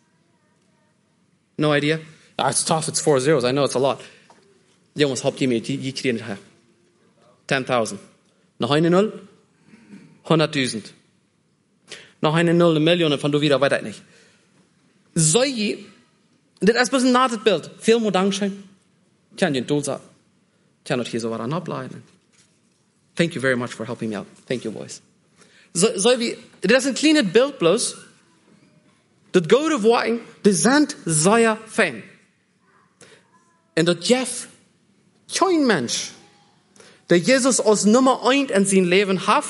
No idea? Ah, it's tough. It's four zeros. I know it's a lot. Jongens, help je me. Je kriegt het her. Ten thousand. Nog een nul? Honderdduizend. Nog een nul, een miljoen, en van du wieder weiter nicht. Soll je, dit is een naad het beeld. Veel moet dankzij. Kan je doel zijn. Kan het hier zo wat aan opleiden. Thank you very much for helping me out. Thank you, boys. Soll we, dit is een klein beeld bloos. Dat gode woorden, de zijn zeer fijn. En dat Jeff, geen mens, der Jesus als Nummer eins in sein Leben hat,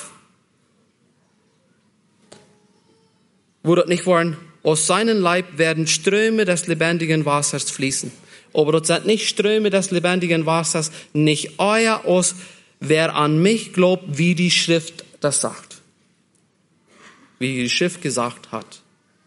wo das nicht wollen, aus seinem Leib werden Ströme des lebendigen Wassers fließen. Aber das sind nicht Ströme des lebendigen Wassers, nicht euer aus, wer an mich glaubt, wie die Schrift das sagt. Wie die Schrift gesagt hat.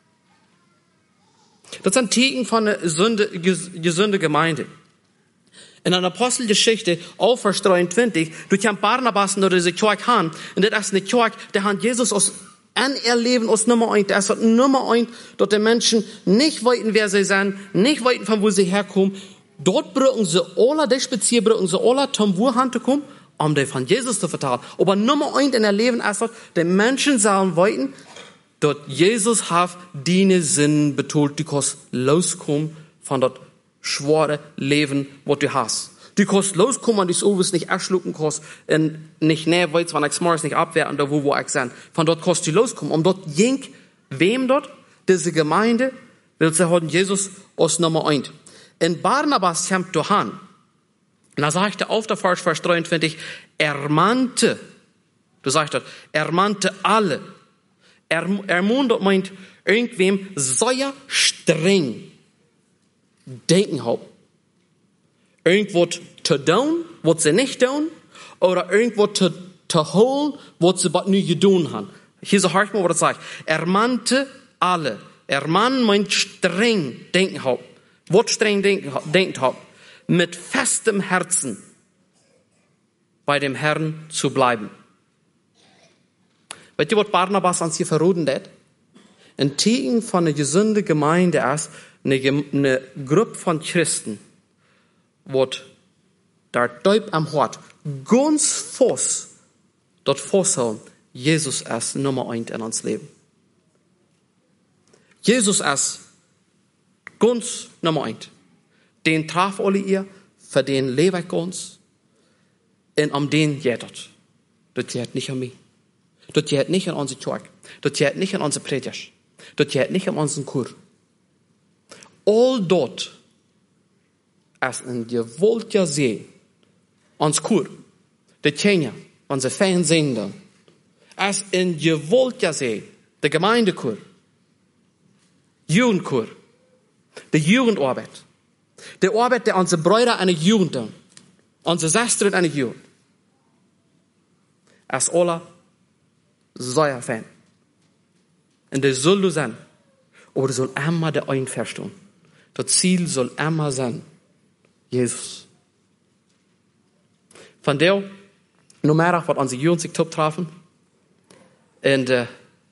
Das sind Tiken von einer Sünde, gesunde Gemeinde. In der Apostelgeschichte, auf Vers dreiundzwanzig, du kannst Barnabas oder diese Kirche haben, und das ist eine Kirche, der hat Jesus als En ihr Leben als Nummer eins. Das ist Nummer eins, dass die Menschen nicht wissen, wer sie sind, nicht wissen, von wo sie herkommen. Dort brauchen sie alle, die speziell brauchen sie alle, um wohin zu kommen, um die von Jesus zu vertrauen. Aber Nummer eins in ihr Leben ist, dass die Menschen sollen wissen, dass Jesus hat deine Sinn betont, die kannst loskommen von das schwere Leben, was du hast. Du kannst loskommen und dich sowas nicht erschlucken kannst und nicht näher weißt, wenn ich morgens nicht abwehr und da wo, wo ich sein. Von dort kannst du loskommen. Und dort jink, wem dort? Diese Gemeinde, will sie heute Jesus als Nummer eins. In Barnabas kommt Johann. Und da sagt er auf der Vers, Vers dreiundzwanzig, er mahnte, du sagst dort, er mahnte alle. Er, er dort meint, irgendwem sehr streng denken haben. Irgendwo zu tun, was sie nicht tun, oder irgendwo zu, zu holen, was sie nicht getan haben. Hier so hört man, was er sagt. Er mahnte alle. Er Mann meint streng denken haben. Was streng denken, denkt haben. Mit festem Herzen bei dem Herrn zu bleiben. Weißt du, was Barnabas uns hier verraten hat? Ein Team von einer gesunden Gemeinde ist eine, eine Gruppe von Christen, wird der Deut am Hort ganz fest dort vorstellen, Jesus ist Nummer eins in uns Leben. Jesus ist ganz Nummer eins. Den traf alle ihr, für den lebe ich uns, und um den geht das. Das geht nicht um mich. Das geht nicht an unsere Kirche. Das geht nicht an unsere Predigt. Das geht nicht an unseren Kur. All dort als in die wollt ja sehen, uns Kur, die Kenia, unsere Fernsehenden, als in die wollt ja sehen, die Gemeindekur, Jugendkur, die Jugendarbeit, die Arbeit, die unsere Brüder eine Jugend tun, unsere Schwestern eine Jugend, als alle sehr Fan. Und das soll du sein, aber das soll immer der ein verstehen. Das Ziel soll immer sein, Jesus. Von der, no matter was unsere Jugend sich top trafen, und äh,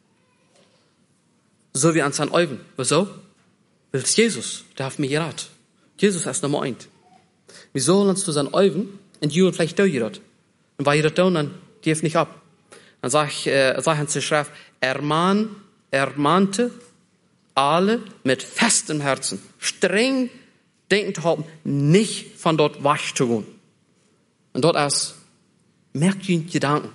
so wie uns an Eugen. Wieso? Weil es Jesus, der hat mir geraten. Jesus ist Nummer eins. Wir sollen uns zu seinen Eugen, und Jugend vielleicht tun das. Und weil ihr das tun, dann geht nicht ab. Dann sag ich, äh, sag ich uns zur Schrift, er mahn, er mahnte alle mit festem Herzen, streng denkend haben, nicht von dort wegzugehen. Und dort erst merkt ihr Gedanken.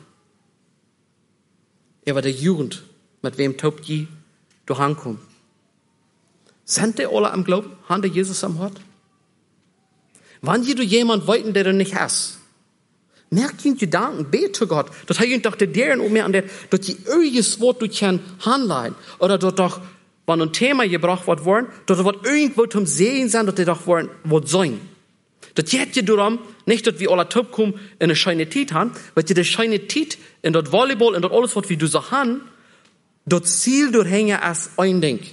Er war der Jugend, mit wem tobt ihr durchkommen. Sind die alle am Glauben? Haben die Jesus am Hort? Wann ihr du jemand wollten, der du nicht hast? Merkt ihr Gedanken, bete zu Gott. Das hat ihr doch der deren um mir an der, dass die irgendes Wort du kann handeln. Oder dort doch, wenn ein Thema gebracht wird worden, dort wird irgendwo zum Sehen sein, dass die doch wollen, wird sein. Das jetzt ihr darum, nicht, dass wir alle top kommen, in eine scheine Tit haben, weil die scheine Tit, in dort Volleyball, in dort alles, was wir du so haben, dort Ziel durchhängen als ein Ding.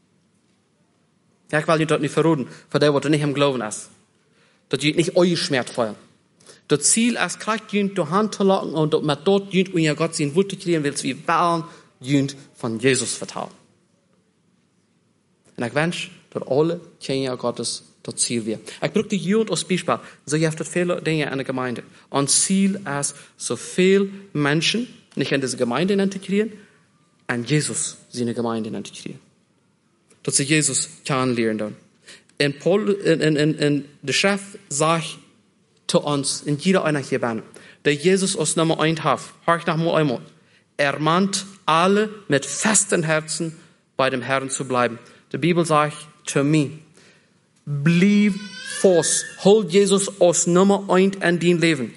Ja, ich will dort nicht verraten, für der, was du nicht am Glauben hast. Das geht nicht euch Schmerz feuern. Das Ziel ist, Kraft jünt durch Hand zu locken und dort mit dort jünt, und ja Gott sehen, wo zu kriegen, willst wie Wahlen jünt von Jesus vertrauen. Und ich wünsche, dass alle Kinder Gottes das Ziel wir. Ich brauche die Jugend als Beispiel. So gibt es viele Dinge in der Gemeinde. Und Ziel ist, so viele Menschen nicht in diese Gemeinde integrieren, an Jesus sie in die Gemeinde integrieren. Dass sie Jesus kennenlernen. Und Paul, in, in, in, in der Chef sagt zu uns, in jeder einer hier bin, der Jesus als Nummer eins hat, hör ich noch mal einmal, er mahnt alle mit festem Herzen bei dem Herrn zu bleiben. Die Bibel sagt zu mir, blieb fest, hold Jesus als Nummer eins in dein Leben.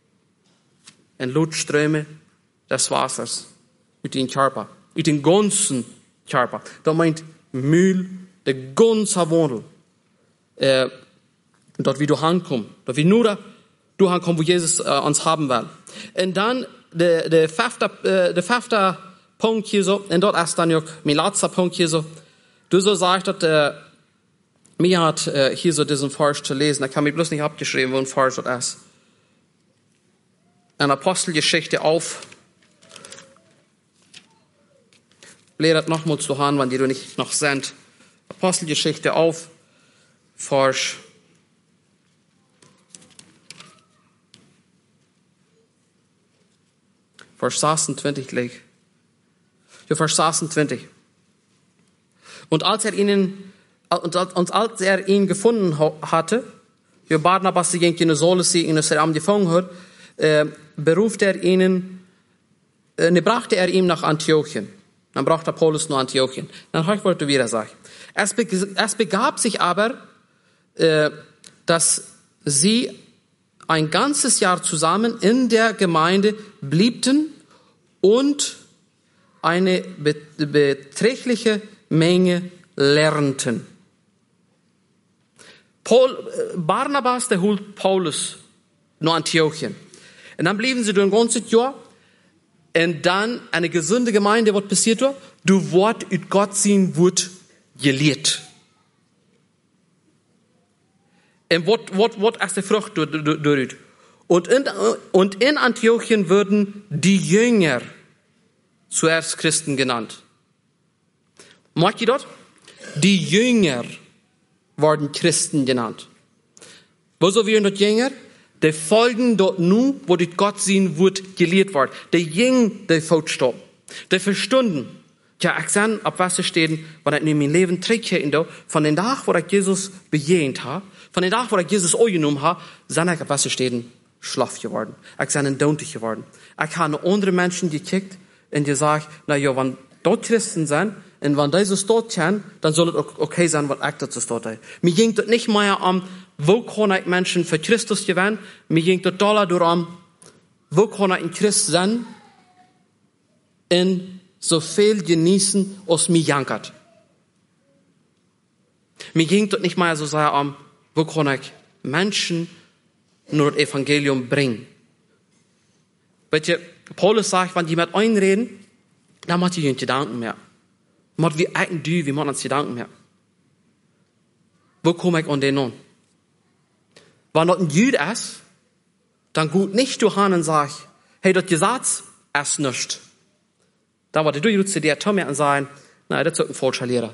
Und laut Ströme des Wassers mit den Körper, mit den ganzen Körper. Das meint Mühl, der ganze Wandel. Äh, dort wie du hinkommst, dort wie nur da, du hinkommst, wo Jesus äh, uns haben will. Und dann der der fünfte äh, der fünfte Punkt hier so, und dort ist dann auch mein letzter Punkt hier so. Du so sagst, dass äh, mir hat äh, hier so diesen Vers zu lesen, da kann mir bloß nicht abgeschrieben, wo ein Vers dort ist. Eine Apostelgeschichte auf blättert nochmal zu haben, wenn die du nicht noch sind. Apostelgeschichte auf, Vers Vers sechsundzwanzig gleich. Ja, Vers sechsundzwanzig. Und als er ihnen, und als er ihn gefunden hatte, ja, Barnabas ging in Säule sie in Jerusalem gefangen hat, äh, beruft er ihnen, äh, ne, brachte er ihn nach Antiochien. Dann brachte Paulus nach Antiochien. Dann habe ich wollte wieder sagen. Es, be, es begab sich aber, äh, dass sie ein ganzes Jahr zusammen in der Gemeinde bliebten und eine beträchtliche Menge lernten. Paul, Barnabas, der holt Paulus nach Antiochien. Und dann blieben sie ein ganzes Jahr. Und dann eine gesunde Gemeinde, was passiert war? Du Wort ut Gott sehen wird gelehrt. Und was, was, was ist die Frucht durch? Und in, und in Antiochien würden die Jünger zuerst Christen genannt. Mag ihr dort? Die Jünger wurden Christen genannt. Wieso werden dort Jünger? Die folgen dort nur, wo die Gott sehen wird, gelehrt wird. Die Jünger, die Fußstap. Die verstunden. Ja, ich sah, ab was stehen, weil ich in meinem Leben trägt von den Tag, wo ich Jesus bejehnt habe, von den Tag, wo ich Jesus angenommen habe, sind ich ab was stehen, schlaff geworden. Ich bin undauntig geworden. Ich habe andere Menschen gekickt und gesagt, na ja, wenn dort Christen sind, und wenn Jesus dort kann, dann soll es okay sein, was ich dazu stehe. Mir ging dort nicht mehr um, wo kann ich Menschen für Christus gewinnen? Mir ging dort darum, wo kann ich in Christ sein und so viel genießen, als mir jankert. Mir ging dort nicht mehr so sehr um, wo kann ich Menschen nur das Evangelium bringen. Weißt du, Paulus sagt, wenn die mit einreden, dann macht ihr keine Gedanken mehr. Macht wie ein Du, wie man uns Gedanken mehr. Wo komme ich an den an? Wenn das ein Jude ist, dann gut nicht du hin und sag, hey, das Gesetz ist nicht. Dann wird du zu dir Tommy und sagen, nein, das ist ein falscher Lehrer.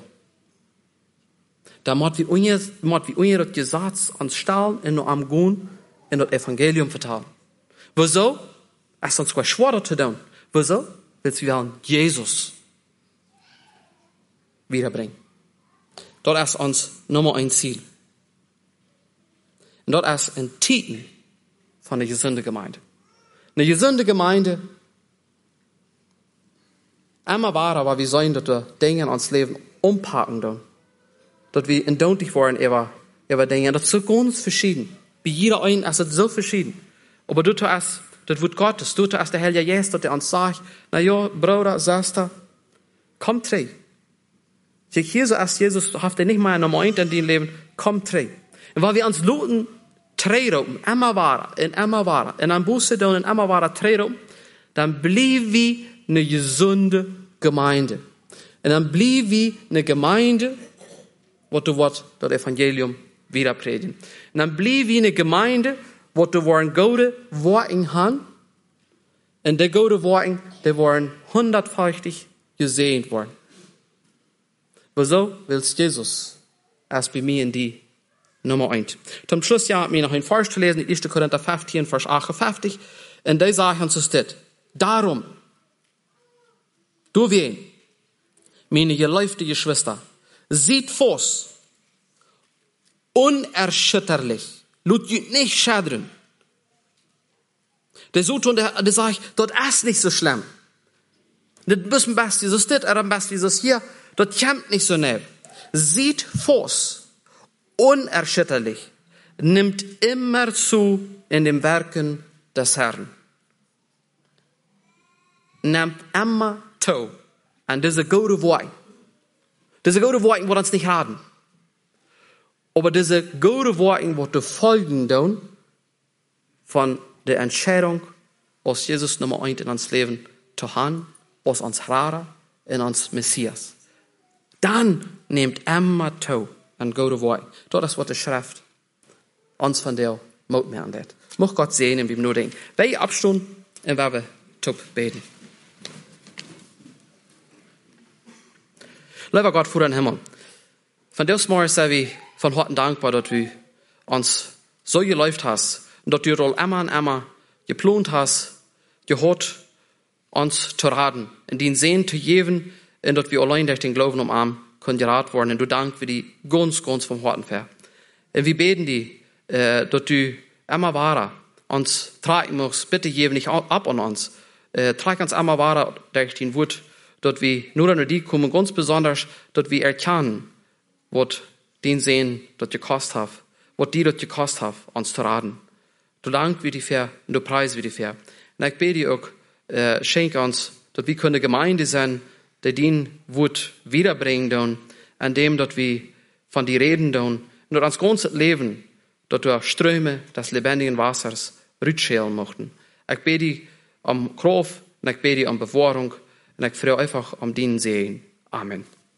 Da muss wie unje, muss wie unje das Gesetz ans Stellen und nur am Gehen in das Evangelium verteilen. Wieso? Es ist uns quasi schwer zu tun. Wieso? Weil wir Jesus wiederbringen. Dort ist uns Nummer ein Ziel. Und dort ist ein Titel von der gesunden Gemeinde. Eine gesunde Gemeinde, immer wahr, aber wir sollen dort Dinge in uns Leben umpacken, dort wir indautig waren über, über Dinge. Das ist so ganz verschieden. Bei jeder einen ist es so verschieden. Aber dort ist, dort wird Gottes, dort ist der Heilige Jesus, der uns sagt, na ja, Bruder, Schwester, komm drei. Sich hier so als Jesus, habt ihr nicht mal eine Moment in deinem Leben, komm drei. Und weil wir uns Luten drei ropen, immer wahr, in immer wahr, in einem Busse tun, in immer wahr drei ropen, dann blieb wie eine gesunde Gemeinde. Und dann blieb wie eine Gemeinde, wo du Wort, das Evangelium wieder predigen. Und dann blieb wie eine Gemeinde, wo du waren gute Worte haben. Und die gute Worte, die waren hundertfältig gesehen worden. Wieso? Weil Jesus erst bei mir in die Nummer eins. Zum Schluss ja, mir noch ein Vers zu lesen, erster Korinther fünfzehn, Vers achtundfünfzig. Und da sagt uns es das. Darum, du wen, meine geliebte Geschwister, sieht fort, unerschütterlich, lut nicht schadren. Der so tun, der, der sagt, dort ist nicht so schlimm. Das bisschen best, dieses das, oder best, dieses hier, dort kämpft nicht so näher. Sieht fort, unerschütterlich, nimmt immer zu in den Werken des Herrn. Nimmt immer zu an diese gute Worte. Diese gute Worte, die uns nicht haben. Aber diese gute Worte, die die Folgen tun von der Entscheidung, aus Jesus Nummer eins in uns Leben zu haben, aus uns Rara in uns Messias. Dann nimmt immer zu an gute Worte. Das ist, was die Schrift uns von der Mut mehr anlädt. Muss Gott sehen, wie wir nur denken. Wir abstunden und wir beten. Lieber Gott, Vater im Himmel, von dir morgens sind wir von Herzen dankbar, dass du uns so geläuft hast und dass du roll immer und immer geplant hast, gehört, uns zu raten, in den Sehen zu geben, und dass wir allein durch den Glauben umarmen können geraten worden. Und du dank für die ganz, ganz vom Herzen her. Und wir beten die, äh, dass du immer wahrer uns tragen musst, bitte geben nicht ab an uns. Äh, trag uns immer wahrer durch den Wort, dass wir nur an die kommen, ganz besonders, dass wir erkennen, was den Sehen, das gekostet hat, was die das gekostet hat, uns zu raten. Du dank wie die fair und du preis wie die fair. Und ich bete auch, äh, schenk uns, dass wir eine Gemeinde sein, die den Wort wiederbringen tun, an dem, dass wir von die reden tun, und dass uns ganzes Leben, dass wir Ströme des lebendigen Wassers rückschälen möchten. Ich bete um Kraft, und ich bete um Bewahrung, und ich freue einfach um den Segen. Amen.